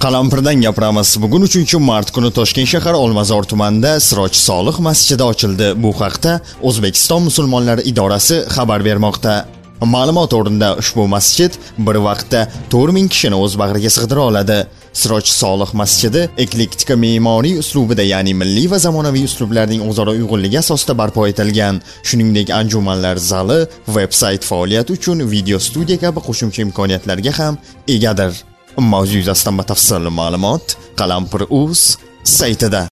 Qalampirdan gapiramiz. Bugun 3-mart kuni Toshkent shahar Olmazor tumanida Siroj Solih masjidi ochildi. Bu haqda O'zbekiston musulmonlari idorasi xabar bermoqda. Ma'lumot o'rnida ushbu masjid bir vaqtda 4000 kishini o'z bag'riga sig'dira oladi. Siroj Solih masjidi eklektika me'moriy uslubida, ya'ni milliy va zamonaviy uslublarning o'zaro uyg'unligi asosida barpo etilgan. Shuningdek, anjumanlar zali, veb-sayt faoliyati uchun video studiya kabi qo'shimcha imkoniyatlarga ham egadir. Mavzu yuzasidan batafsil ma'lumot Qalampir.uz saytida.